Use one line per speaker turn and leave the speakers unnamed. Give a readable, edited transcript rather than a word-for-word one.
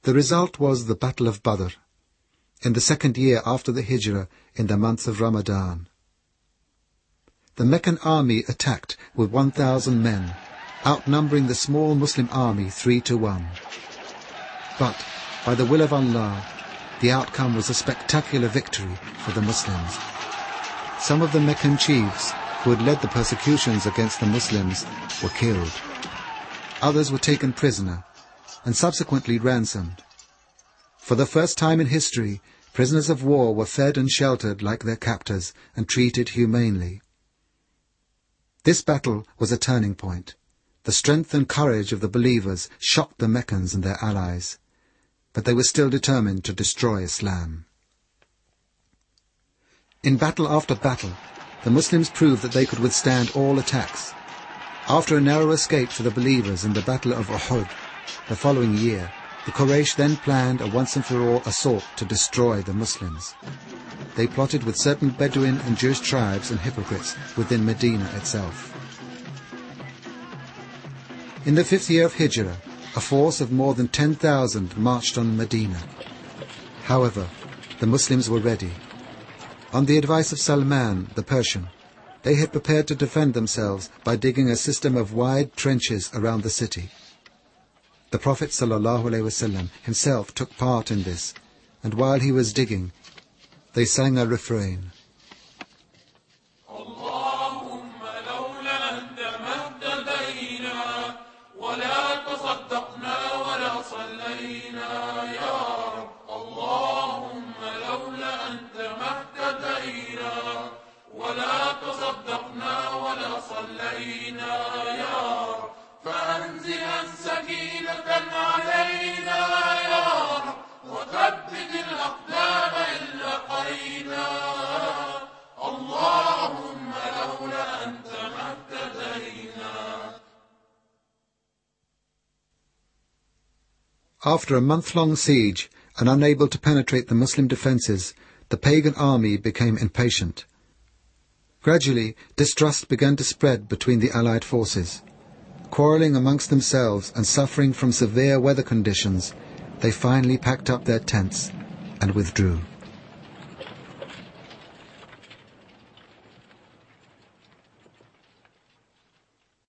The result was the Battle of Badr, in the second year after the Hijrah, in the month of Ramadan. The Meccan army attacked with 1,000 men, outnumbering the small Muslim army 3-1. But, by the will of Allah, the outcome was a spectacular victory for the Muslims. Some of the Meccan chiefs who had led the persecutions against the Muslims were killed. Others were taken prisoner and subsequently ransomed. For the first time in history, prisoners of war were fed and sheltered like their captors and treated humanely. This battle was a turning point. The strength and courage of the believers shocked the Meccans and their allies, but they were still determined to destroy Islam. In battle after battle, the Muslims proved that they could withstand all attacks. After a narrow escape for the believers in the Battle of Uhud the following year, the Quraysh then planned a once-and-for-all assault to destroy the Muslims. They plotted with certain Bedouin and Jewish tribes and hypocrites within Medina itself. In the 5th year of Hijrah, a force of more than 10,000 marched on Medina. However, the Muslims were ready. On the advice of Salman, the Persian, they had prepared to defend themselves by digging a system of wide trenches around the city. The Prophet ﷺ himself took part in this, and while he was digging, they sang a refrain. After a month-long siege, and unable to penetrate the Muslim defences, the pagan army became impatient. Gradually, distrust began to spread between the Allied forces. Quarrelling amongst themselves and suffering from severe weather conditions, they finally packed up their tents and withdrew.